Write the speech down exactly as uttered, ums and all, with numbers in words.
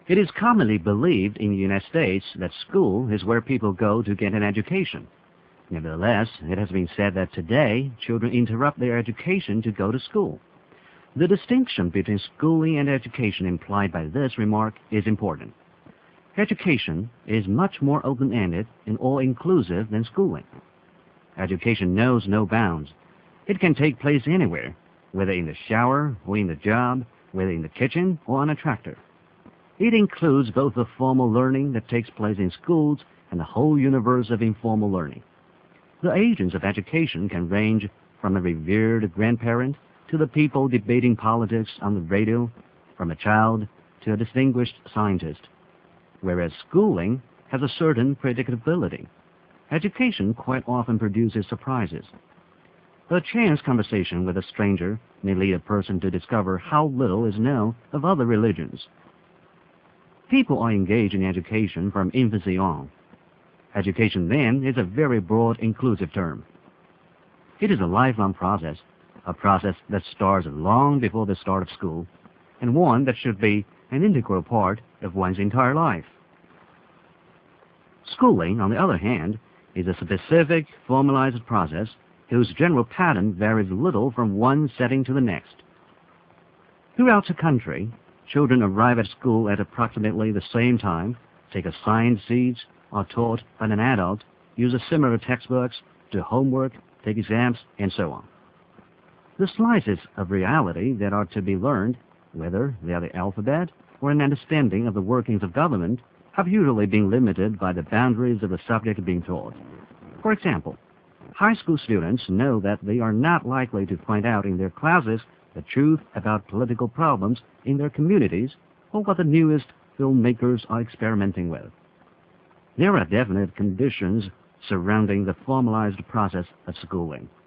It is commonly believed in the United States that school is where people go to get an education. Nevertheless, it has been said that today children interrupt their education to go to school. The distinction between schooling and education implied by this remark is important. Education is much more open-ended and all-inclusive than schooling. Education knows no bounds. It can take place anywhere, whether in the shower or in the job, whether in the kitchen or on a tractor. It includes both the formal learning that takes place in schools and the whole universe of informal learning. The agents of education can range from a revered grandparent to the people debating politics on the radio, from a child to a distinguished scientist. Whereas schooling has a certain predictability, education quite often produces surprises. A chance conversation with a stranger may lead a person to discover how little is known of other religions. People are engaged in education from infancy on. Education, then, is a very broad, inclusive term. It is a lifelong process, a process that starts long before the start of school, and one that should be an integral part of one's entire life. Schooling, on the other hand, is a specific, formalized process whose general pattern varies little from one setting to the next. Throughout the country, children arrive at school at approximately the same time, take assigned seats, are taught by an adult, use similar textbooks, do homework, take exams, and so on. The slices of reality that are to be learned, whether they are the alphabet or an understanding of the workings of government, have usually been limited by the boundaries of the subject being taught. For example, high school students know that they are not likely to find out in their classes the truth about political problems in their communities or what the newest filmmakers are experimenting with. There are definite conditions surrounding the formalized process of schooling.